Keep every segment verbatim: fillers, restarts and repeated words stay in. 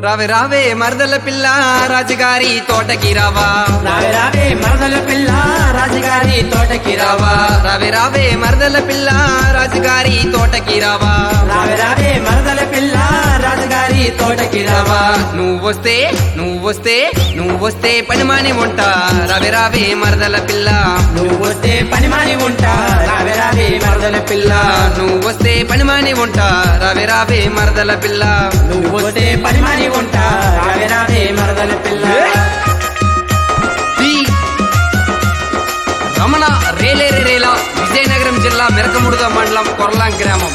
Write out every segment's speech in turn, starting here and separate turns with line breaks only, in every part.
రావే రావే మరదల పిల్ల రాజుగారి తోటకి రావా
రావే రావే మరదల పిల్ల రాజుగారి తోటకి రావా
రావే రావే మరదల పిల్ల రాజుగారి తోటకి రావా
రావే రావే మరదల పిల్ల రాజుగారి తోటకి రావా
నువ్వు వస్తే నువ్వు వస్తే నువ్వు వస్తే పని మాని ఉంటా రావే రావే మరదల పిల్ల
నువ్వు వస్తే పని మాని ఉంటా రావే రావే మరదల పిల్ల
నువ్వు వస్తే పని మాని ఉంటా రావే రావే మరదల పిల్ల
నువ్వు వస్తే పని మాని ఉంటా రావే రావే మరదల పిల్ల
ది రమణ రేలేరి రేలా విజయనగరం జిల్లా మెరకముడుగ మండలం కొర్లాం గ్రామం.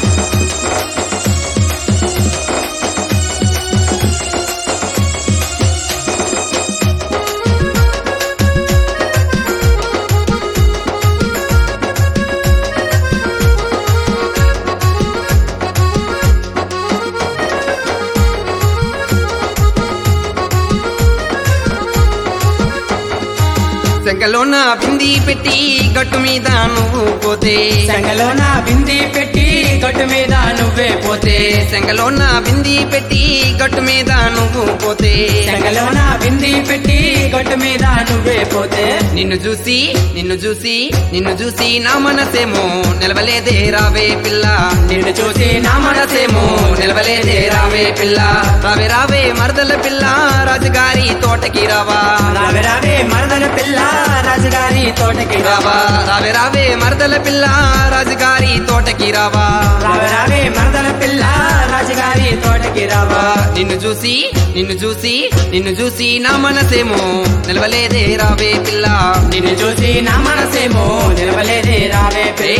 శంకలోన బింది పెట్టి గట్టు మీద నువ్వు పోతే
సంగలోన బింది పెట్టి గట్టు మీద నువ్వే పోతే
శంకలోన బింది పెట్టి గట్టు మీద నువ్వు పోతే
సంగలోన బింది పెట్టి గట్టు మీద నువ్వే పోతే
నిన్ను చూసి నిన్ను చూసి నిన్ను చూసి నా మనసేమో నిలవలేదే రావే పిల్ల
నిన్ను చూసి నా
మనసేమో నిలవలేదే రావే పిల్ల రావే రావే మరదల పిల్ల రాజుగారి తోటకి రావా
రావే రావే మరదల పిల్ల రాజుగారి తోటకి
రావా రావే రావే మరదల పిల్ల రాజుగారి తోటకి రావా
రావే రావే మరదల పిల్ల రాజుగారి తోటకి రావా
నిన్ను చూసి నిన్ను చూసి నిన్ను చూసి నా మనసేమో నిలవలేదే రావే పిల్ల
నిన్ను చూసి నా మనసేమో నిలవలేదే రావే పిల్ల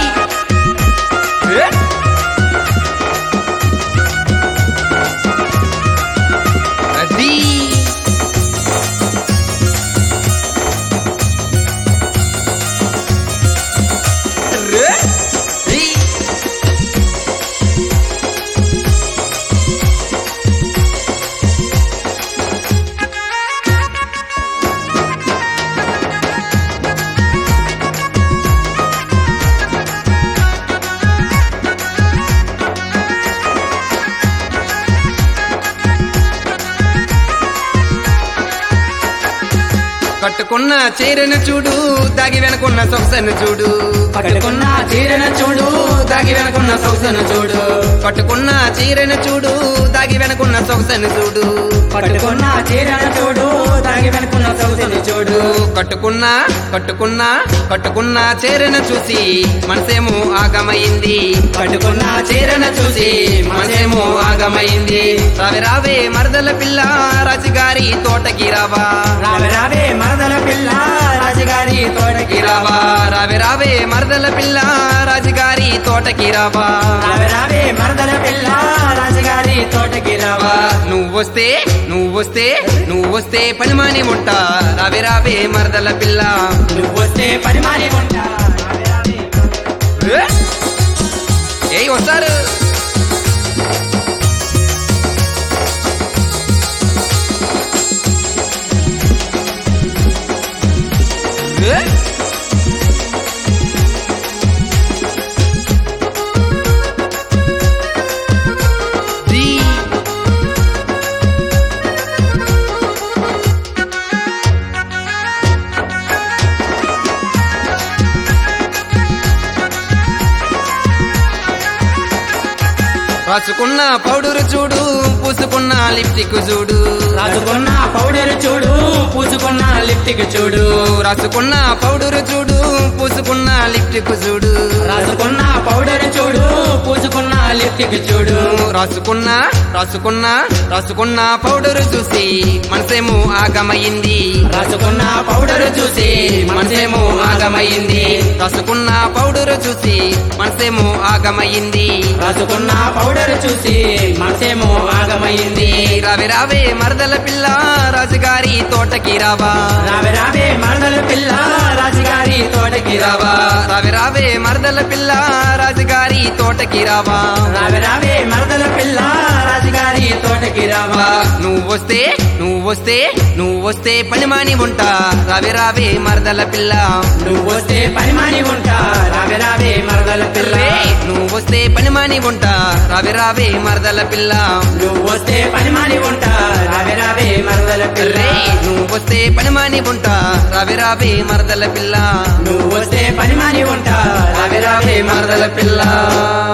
ఏ? అది రే? ఈ. కట్టుకున్న చీరను చూడు దాగి వెనుకున్న సొగసను చూడు
పట్టుకున్న చీరను చూడు దాగి వెనుకున్న సొగసును చూడు
కట్టుకున్న చీరను చూడు దాగి వెనుకున్న సొగసను చూడు
పట్టుకున్న చీరను చూడు దాగి వెనుకున్న సొగసును చూడు
కట్టుకున్న కట్టుకున్న కట్టుకున్న చీరను చూసి మనసేమో ఆగమైంది
పట్టుకున్న
చీరను చూసి మనసేమో ఆగమైంది రావే రావే మరదల పిల్ల రాజుగారి తోటకి రావా
రావే రావే మరదల పిల్ల రాజుగారి తోటకి
రావా రావే రావే మరదల పిల్ల రాజుగారి తోటకి రావా
రావే రావే మరదల పిల్ల రాజుగారి తోటకి రావా
నువ్వు వస్తే నువ్వు వస్తే నువ్వు వస్తే పని మాని ఉంటా రావే రావే మరదల పిల్ల
నువ్వు వస్తే పని మాని ఉంటా రావే రావే
ఏ వస్తారు ఏ? ది. రాసుకున్న పౌడరు చూడు పూసుకున్న లిప్టిక్ చూడు
రాసుకున్న పౌడర్ చూడు పూసుకున్న లిప్టిక్ చూడు
రాసుకున్న పౌడరు చూడు పూసుకున్న లిప్టిక్ చూడు
రాసుకున్న పౌడర్ చూడు పూసుకున్న లిప్టిక్ చూడు
రాసుకున్న రాసుకున్న రాసుకున్న పౌడరు చూసి మనసేమో ఆగమయ్యింది
రాసుకున్న పౌడర్ చూసి
మనసేమో ఆగమయ్యింది రాసుకున్న పౌడరు చూసి మనసేమో ఆగమయ్యింది
రాసుకున్న పౌడర్ చూసి మనసేమో ఆగమైంది
రావే రావే మరదల పిల్ల రాజుగారి తోటకి రావా
రావే రావే మరదల పిల్ల రాజుగారి తోటకి రావా
రావే రావే మరదల పిల్ల రాజుగారి తోటకి రావా
రావే రావే మరదల పిల్ల రాజుగారి తోటకి జోలికి రావా
నువ్వు వస్తే నువ్వు వస్తే నువ్వు వస్తే పనిమాని ఉంటా రావే రావే మరదల పిల్ల
నువ్వు వస్తే పనిమాని ఉంటా రావే రావే మరదల పిల్ల
నువ్వు వస్తే పనిమాని ఉంటా రావే రావే మరదల పిల్ల
నువ్వు వస్తే పనిమాని ఉంటా రావే రావే మరదల పిల్ల
నువ్వు వస్తే పనిమాని ఉంటా రావే రావే మరదల పిల్ల
నువ్వు వస్తే పనిమాని ఉంటా రావే రావే మరదల పిల్ల